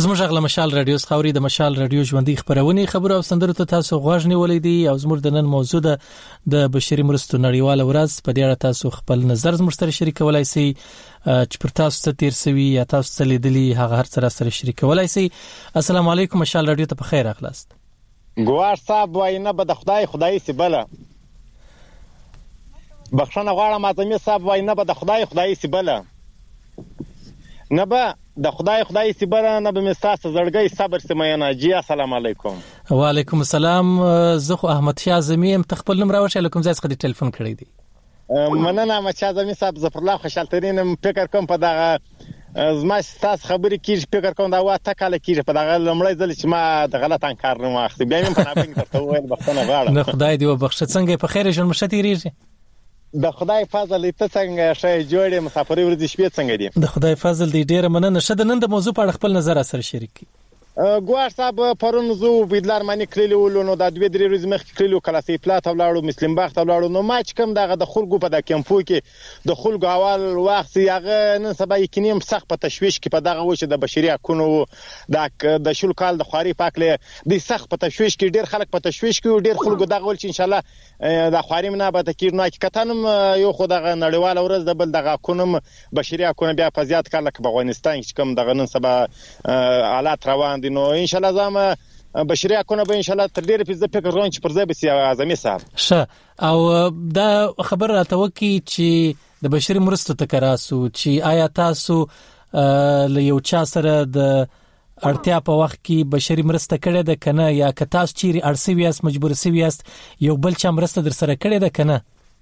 زموږ غل مشال رادیو خاوري د مشال رادیو ژوندۍ خبرونه خبرو او سندرو ته تاسو غوښ نیولې دي او زموږ د نن موضوع د بشري مرستو نړیواله ورځ په دې اړه تاسو خپل نظر زموږ سره شریکولای شئ چې پر تاسو ته تیر سوي یا تاسو ته لیدلي هغه هر څه سره شریکولای شئ. السلام علیکم مشال رادیو ته په خیر راغلاست. ګوار صاحب وایي نه به د خدای سیبله بخښنه غواړم اعظمي صاحب وایي نه به د خدای سیبله نه به د خدای سیبره نه به مستاسو زړګي صبر سمینه جی. السلام علیکم. وعلیکم السلام. زه خو احمد شاه اعظمي تخپل نوم راوښه لکم ځای څخه ټلیفون کړی دی. مننه احمد شاه اعظمي صاحب زفر الله خوشالترین فکر کوم په دغه زما تاسو خبرې کیږي فکر کوم دا وا تکاله کیږي په دغه لمړی ځل چې ما د غلط انکار نه واخلي بیا مې په نابنګ درته وویل بخښنه غواړم. نه خدای دې وبخښه. څنګه په خیر ژوند مشته تیریږي؟ د خدای فضل ته څنګه شې جوړې مسافرې ورځې شپې څنګه دي؟ د خدای فضل دې ډیره مننه. شه د نن د موضوع په اړه خپل نظر سره شریک کړئ. ګوار صاحب پرون زو بيدلار مانی کړلو نو د 2-3 ورځې مخکې کړلو کلاسي پلاټ ولاړو مسلم باغ ته ولاړو نو ما چې کوم دغه د خلکو په د کمپو کې د خلکو اول وخت یغه نن سبا یقیني سخت په تشويش کې په دغه وشه د بشري حقوقو د شول کال د خواري پاکله د سخت په تشويش کې ډیر خلک په تشويش کې ډیر خلکو دغه ول چې ان شاء الله د خواري نه به تکیر نه کتنم یو خو دغه نړیوال ورځ د بل دغه حقوقو بشري حقوقو بیا په زیات کال کې په افغانستان کې کوم دغه نن سبا حالات روان دي نو ان شاء الله بشري حقوقو به ان شاء الله تر ډیره فیصد فکر کوم چې پر ځای به سي اعظمي صاحب شه او دا خبر راته وکی چې د بشري مرستو تکراسو چې آیا تاسو له یو چا سره د اړتیا په وخت کې بشري مرسته کړې ده کنه یا که تاسو چیرې ارسي ویاست مجبور سي ویاست یو بل چا مرسته در سره کړې ده کنه؟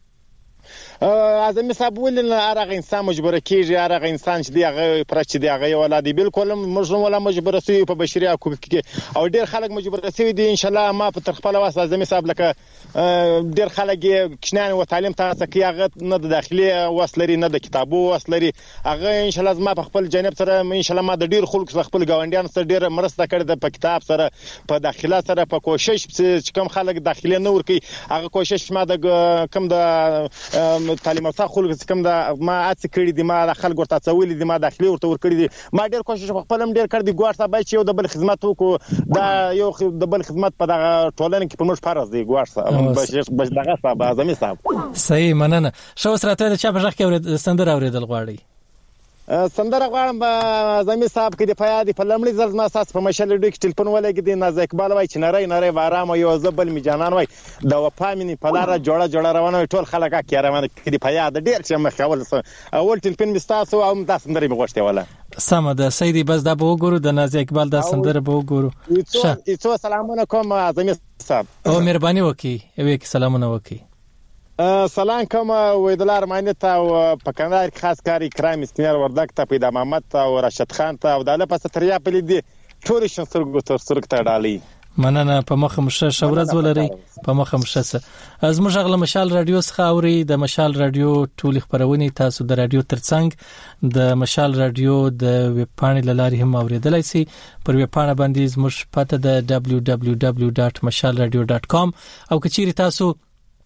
اعظمي صاحب ولن هغه انسان مجبور کیږي هغه انسان چې دی هغه پرچ دی هغه ولادي بالکل مجرم ولا مجبور سي په بشري حقوق کې او ډیر خلک مجبور سي دي ان شاء الله ما په تر خپل واسه اعظمي صاحب لکه ډیر خلک کښنان او تعلیم تاسو کې هغه نه د داخلي وسلري نه د کتابو وسلري هغه ان شاء الله ما په خپل جانب سره ان شاء الله ما د ډیر خلک خپل ګاونډیان سره ډیر مرسته کړې ده په کتاب سره په داخله سره په کوشش چې کوم خلک داخلي نه ورکي هغه کوشش ما د کوم د تعلیم او خلک کوم د ما اڅ کړی دي ما خلک ورته څولې دي ما داخلي ورته ور کړی دي ما ډیر کوشش خپلم ډیر کړ دي ګوار صاحب چې یو د بل خدمت وکړو دا یو د بل خدمت په دغه ټولنه کې په موږ فرض دی ګوار صاحب بش دغه صاحب اعظمي صاحب صحیح مننه. شو سره ته چا په ځخ کې سندر اوریدل غواړي؟ سندره غواړم اعظمي صاحب کې د پیادي په لمړي ځل ما اساس په مشل ډیک ټلیفون ولګي دي ناز اقبال وای چې نری و آرام یو زبل می جانان وای د وفا مینی په لار جوړه روانه ټول خلک کې روانه کې د پیاد ډیر چې مخول اول ټلیفون مستاسو او تاسو سندره می غوښته ولا سم ده سیدی بس دا به وګورو د ناز اقبال دا سندره به وګورو. څو سلامونه کوم اعظمي صاحب او مهرباني وکي یو کې سلامونه وکي. سلام کوم ویدلار مانیت او په کندهار کې خاص کاری کرام اسکینر وردک ته پیدا محمد او راشد خان ته او د لپاره تریا په لیدي ټول شنسرګو تر سرګ ته ډالي مننه. په مخه مشه شورز ولري په مخه مشه از مشغله مشال رادیو څخه اوري د مشال رادیو ټول خبرونه تاسو د رادیو ترڅنګ د مشال رادیو د ویب پاڼې لاري هم اوریدلای شئ. پر ویب پاڼه باندې زموږ پته د www.mashalradio.com او کچيري تاسو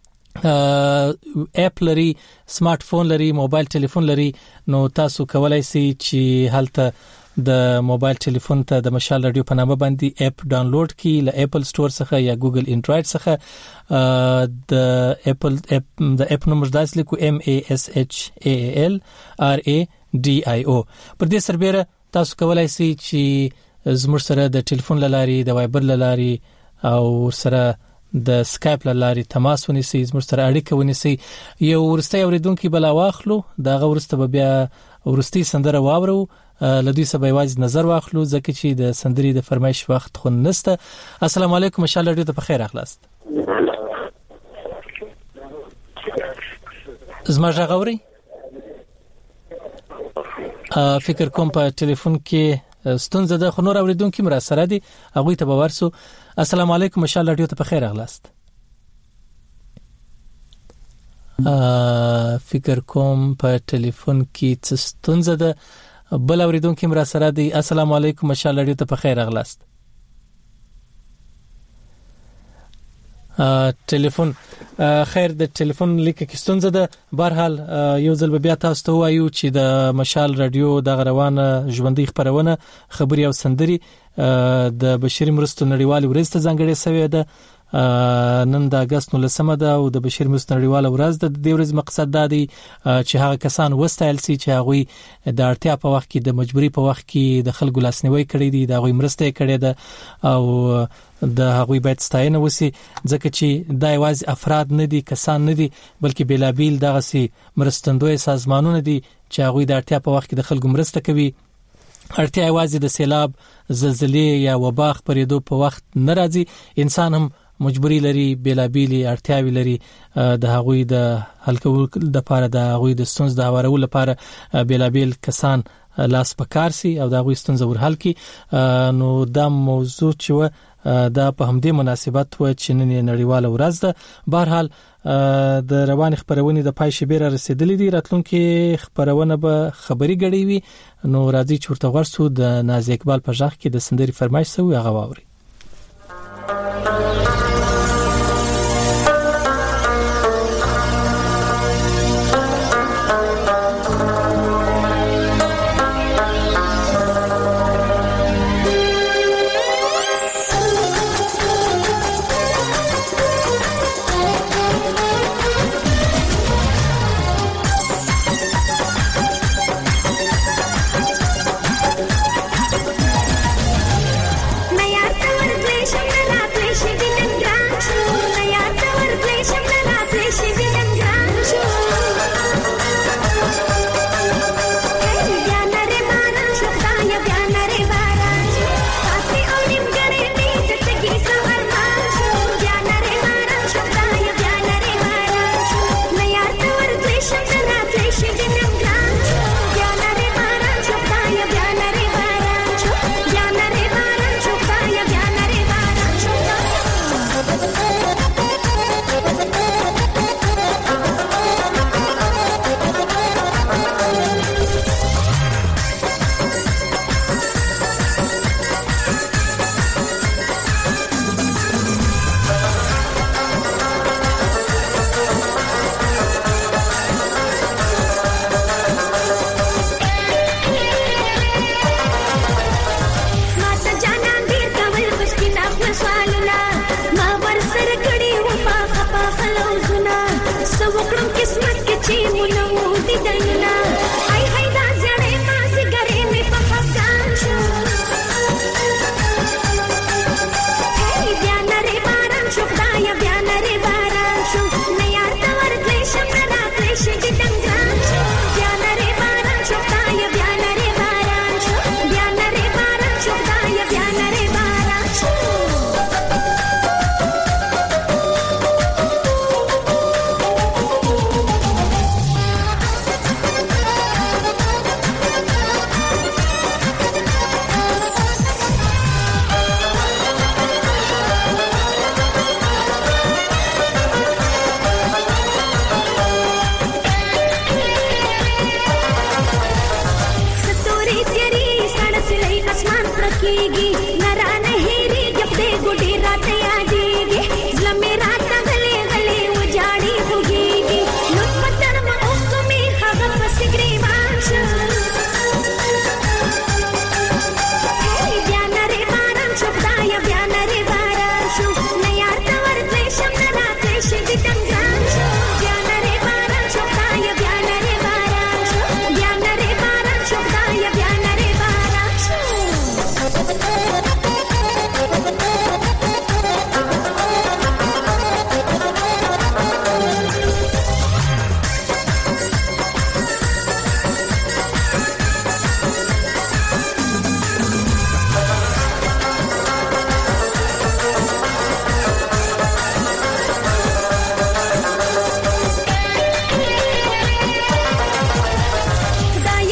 اپ لري سمارټ فون لري موبایل ټلیفون لري نو تاسو کولای شئ چې هلته د موبایل ټلیفون ته د مشال رادیو په نامه باندې اپ ډاونلوډ کړئ له اپل سٹور څخه یا ګوګل انډراید څخه د اپل د اپ نوم داس لیکو MASHALRADIO پر دې سربېره تاسو کولای شئ چې زموږ سره د ټلیفون لاري د وایبر لاري او سره د سکایپ لاري تماس ونیسئ زموږ سره اړیکه ونیسئ. یو ورسته اوریدونکو بلا واخلو دا ورسته بیا ورستي سندره واورو لدی سبا یواز نظر واخلو ځکه چې د سندري د فرمایش وخت خو نسته. السلام علیکم مشال رادیو ته په خیر اخلاست. زما غوړی فکر کوم په ټلیفون کې ستونزه ده خو نور اوریدونکو مرا سره دي هغه ته به ورسو. السلام علیکم مشال رادیو ته په خیر اغلاست. فکر کوم په ټلیفون کې څه ستونزه ده بل اوریدونکو مرا سره دي. السلام علیکم مشال رادیو ته په خیر اغلاست. ټلیفون خیر د ټلیفون لیک کې ستونزه ده. بهرحال یو ځل بیا تاسو ته وایو چې د مشال رادیو د روانه ژوندۍ خبرونه خبري او سندري د بشري مرستو نړیوال ورځ ته ځانګړې شوې ده. نن د اگست 19 ده او د بشري مرستو نړیوال ورځ د دې ورځ مقصد دا دی چې هغه کسان وستایل سي چې هغه د اړتیا په وخت کې د مجبوري په وخت کې د خلکو لاسنیوي کړی دي، د هغه مرسته کړې ده او د هغه باید ستاینه وسی، ځکه چې دا یوازې افراد نه دي، کسان نه دي، بلکې بیلابیل دغه سي مرستندوی سازمانونه دي چې هغه د اړتیا په وخت کې د خلکو مرسته کوي. اړتیا یوازې د سیلاب، زلزلې یا وبا خبرېدو په وخت نه راځي، انسان هم مجبوری لري، بیلابیلی اړتیاوي لري د هغوی د حل کولو لپاره، د هغوی د ستونزو د هوارولو لپاره بیلابیل کسان لاس پکار سي او د هغوی ستونزې ورحل کی. نو دا موضوع چې دا په همدې مناسبت و چې نن نړیواله ورځ ده. بهرحال د روان خبرونه د پای شبیر رسیدلې دي، راتلونکي خبرونه به خبري غړي وي. نو راځي چې ورته ورسو د ناز اقبال په ځخ کې د سندري فرمایش سوی هغه واوري.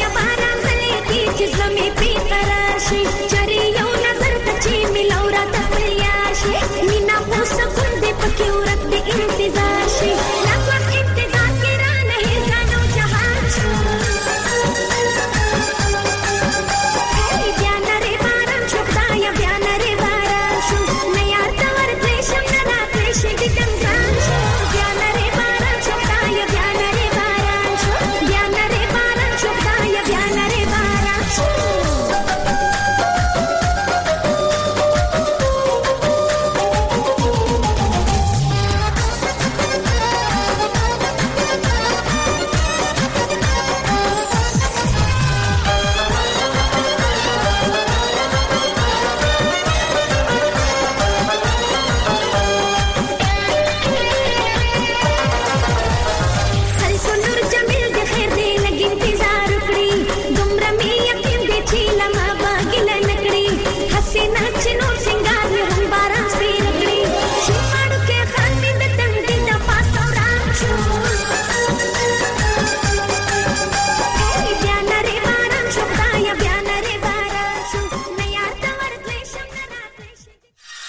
چې زمې په تراشي چری یو نظر ته چې ملو راته